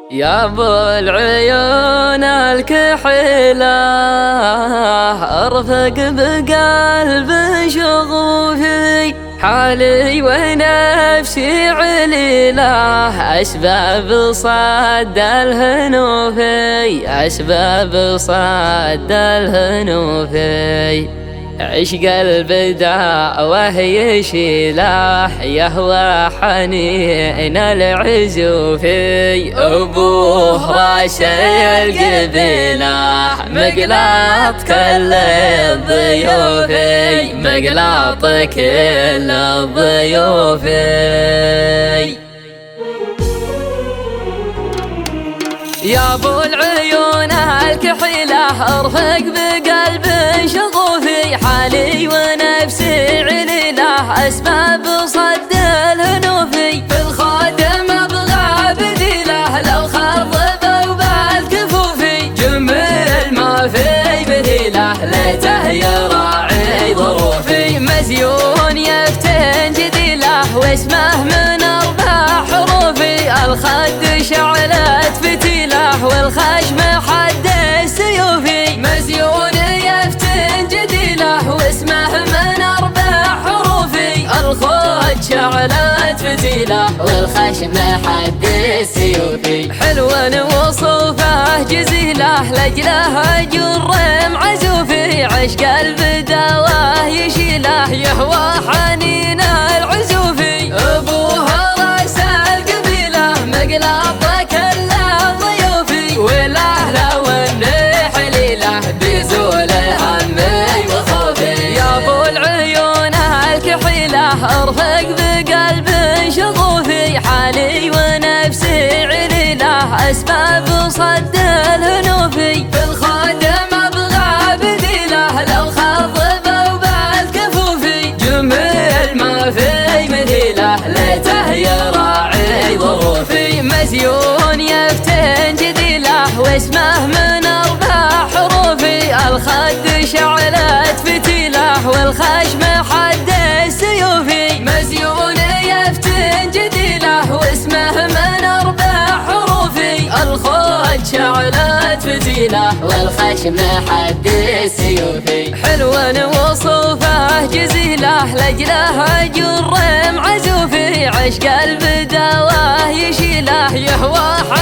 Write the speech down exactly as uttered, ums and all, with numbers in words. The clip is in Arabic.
يا ابو العيون الكحيلة ارفق بقلب شغوفي، حالي ونفسي عليله اسباب صد الهنوفي، اسباب صد الهنوفي. عشق البدع وهي شيله يهوى حنين العزوفي، ابوه راس القبيله مقلاط كل الضيوفي، مقلاط كل الضيوفي. يا ابو العيون الكحيله ارفق بقلب شغوفي، حالي ونفسي عليله اسباب صد الهنوفي. في الخادم ابغى بذيله لو خضبوا بالكفوفي، جميل ما في بذيله ليته يراعي ظروفي. مزيون يفتن جديله واسمه من اربع حروفي، الخد شعلت فتيله والخشم حد السيوفي. مزيون يفتن جديله واسمه من اربع حروفي، الخد شعلت فتيله والخشم حد السيوفي. حلو وصوفه جزيله لاجله جر معزوفي، عشق البداوه يشيله يهوى حنين العزوفي. ابوه راس القبيله مقلاط كل الضيوفي، والاهله والنحليله بزول همي وخوفي. يا ابو العيون الكحيله ارفق بقلب شغوفي، حالي ونفسي عليله اسباب صد الهنوفي. في الخادم ابغى بذيله لو خضبوا بالكفوفي، جميل ما في مثيله ليته يراعي ظروفي. مزيون يفتن جديله واسمه من اربع حروفي، الخد شعلت فتيله والخشم حد السيوفي. مزيون يفتن جديله واسمه من اربع حروفي، الخد شعلت فتيله والخشم حد السيوفي. حلو وصوفه جزيله لاجله جر معزوفي، عشق البداوه يشيله يهوى